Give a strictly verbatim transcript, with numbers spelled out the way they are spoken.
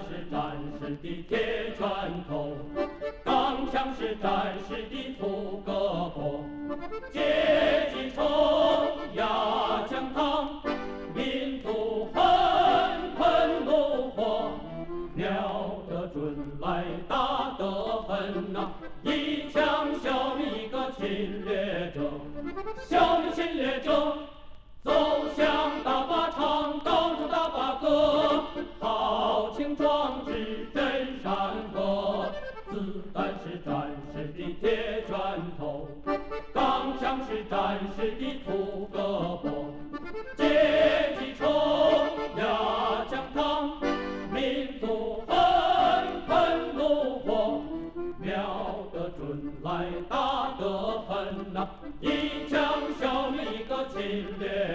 是战士的铁拳头，钢枪是战士的粗胳膊，阶级冲压江堂，民族愤愤怒火，瞄得准来打得狠呐、啊！一枪消灭一个侵略者，消灭侵略者，走向大靶场，高唱大靶歌，豪情壮志震山河。子弹是战士的铁拳头，钢枪是战士的粗胳膊，阶级冲压江堂，民族愤愤怒火，瞄得准来打得狠呐、啊！一枪消灭一个侵略